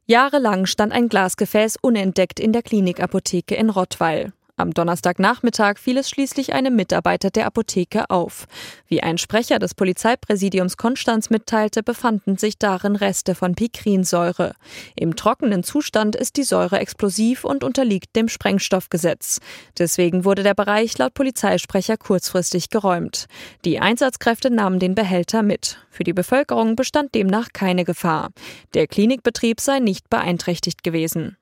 Jahrelang stand ein Glasgefäß unentdeckt in der Klinikapotheke in Rottweil. Am Donnerstagnachmittag fiel es schließlich einem Mitarbeiter der Apotheke auf. Wie ein Sprecher des Polizeipräsidiums Konstanz mitteilte, befanden sich darin Reste von Pikrinsäure. Im trockenen Zustand ist die Säure explosiv und unterliegt dem Sprengstoffgesetz. Deswegen wurde der Bereich laut Polizeisprecher kurzfristig geräumt. Die Einsatzkräfte nahmen den Behälter mit. Für die Bevölkerung bestand demnach keine Gefahr. Der Klinikbetrieb sei nicht beeinträchtigt gewesen.